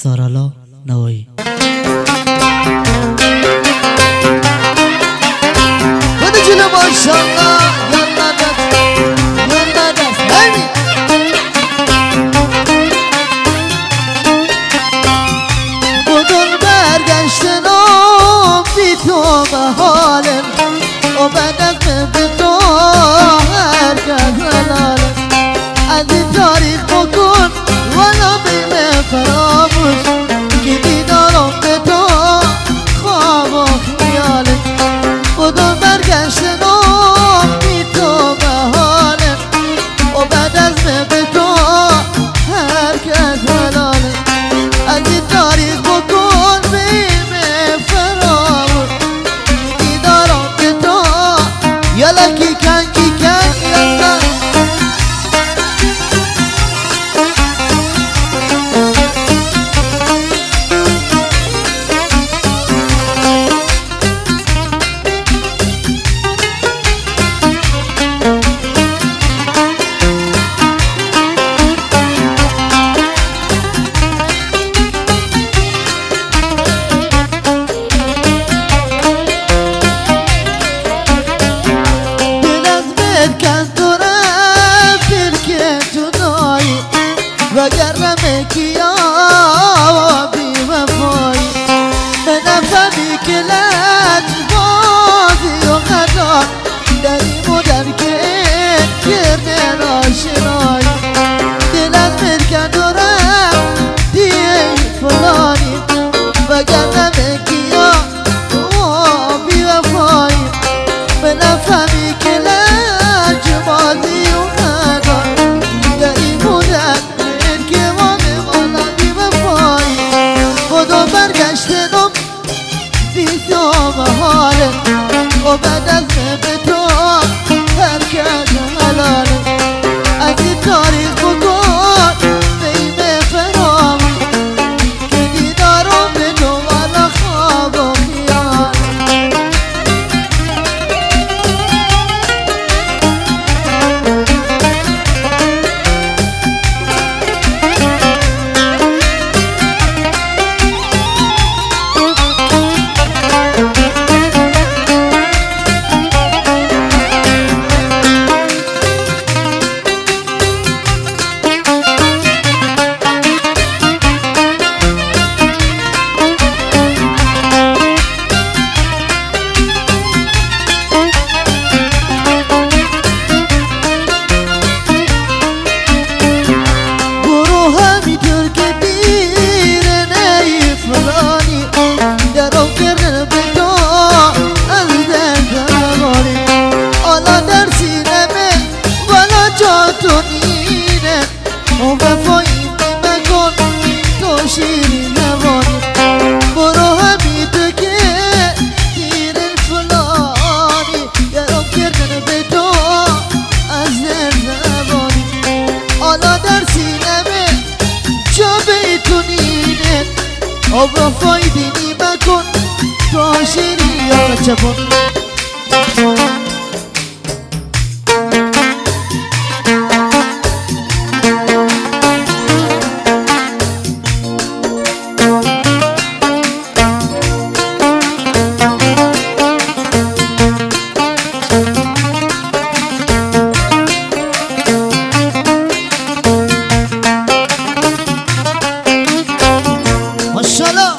سارالا نوایی بده جلو ماشالله یالا دست یالا دست همین بودن برگشتنم بی تو به حالم و بدم به تو هرکس حلالم از این تاریخ بکن والا بیم فراموش که دیدارم به تو خواب و خیالم بودم برگشتنم بی تو به حالم و بعد از به تو هرکس حلالم از این تاریخ بکن بیم فراموش که دیدارم به تو یالا کی کن یالا وگرنه کیا بی وفایی به نفهمی که لج بازی و خطا داریم و درکه کرده ناشنایی دلت مرکن و رفت دیه فلانی وگرنه کیا بی وفایی به نفهمی که لج بازی و خطا داریم و برگشتنم بی تو به حالم و بعد از به تو هرکس حلالم از این تاریخ بکن بیم فراموش که دیدارم به تو والا خواب و خیالم و وفایی بکن تو شیرین نوانی برو همی تو که دیر فلانی گرم کردن به تو از زبانی حالا در سینمه جا بیتونینه و وفایی دینی بکن تو شیرین یا چپون ماشالله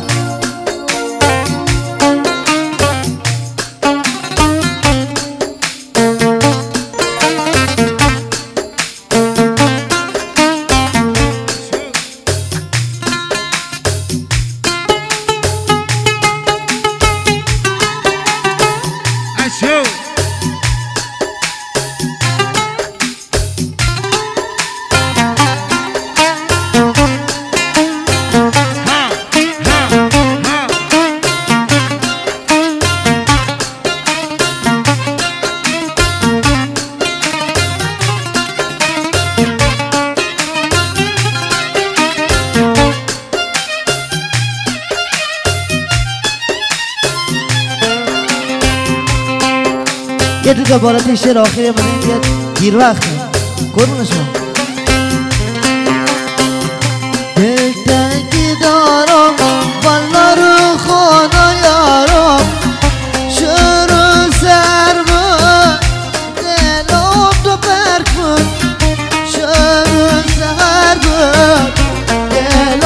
یه دیگه بالات شعر آخری من این دیر وقته قربون شما دل تنگی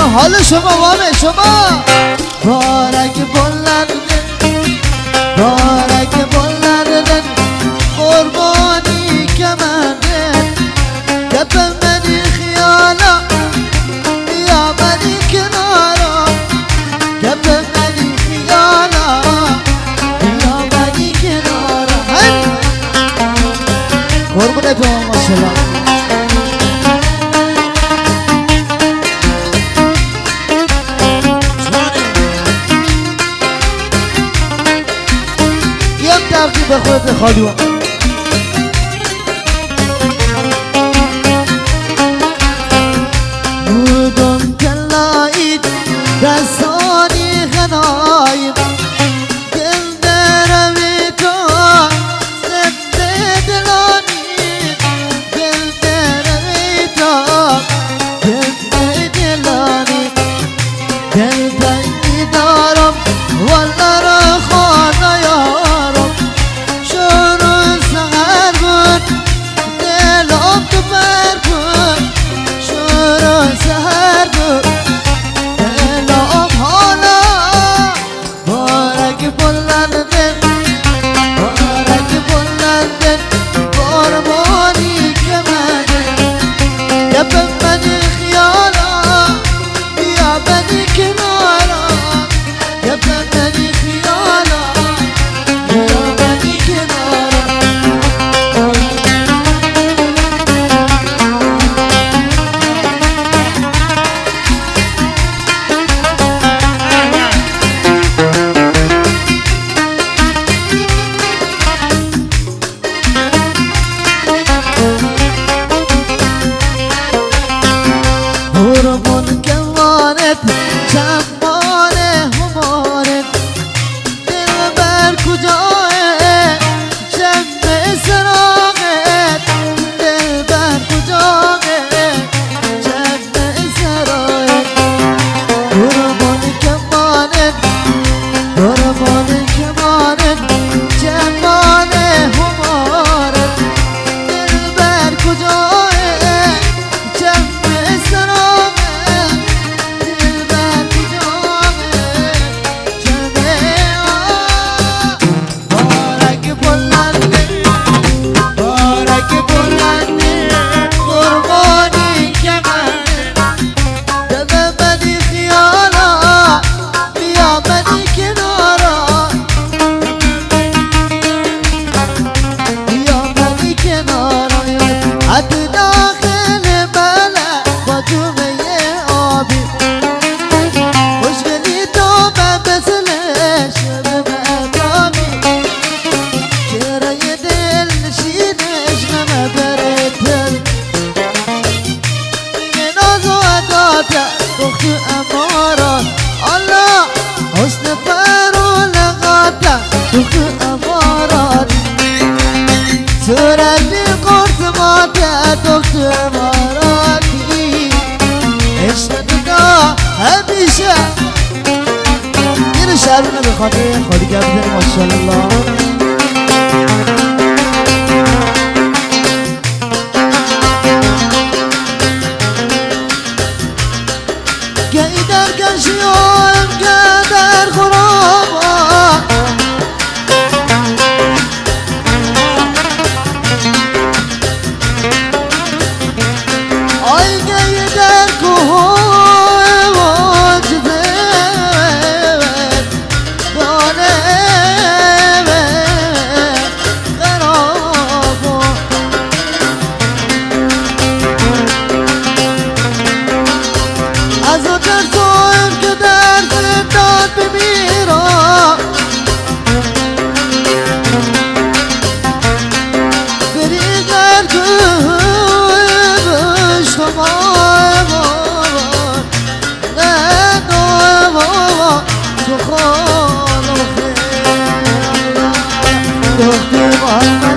حال شما وامه شما بارک بلندن بارک بلندن قربانی کمندن گپ منی خیالا یا منی کنارا گپ منی خیالا یا منی کنارا قربونه تو ماشالله به خودت خالی بودم کلایید دستانی غنایم دل درمی تو زنده دلانی دل درمی تو زنده دلانی دل تنگی دارم والا را خانه یارم همیشه این شهرونه به خاطر خالی گردن ماشاءالله گهی در کشیم که در خرابات آی گهی در کوه Oh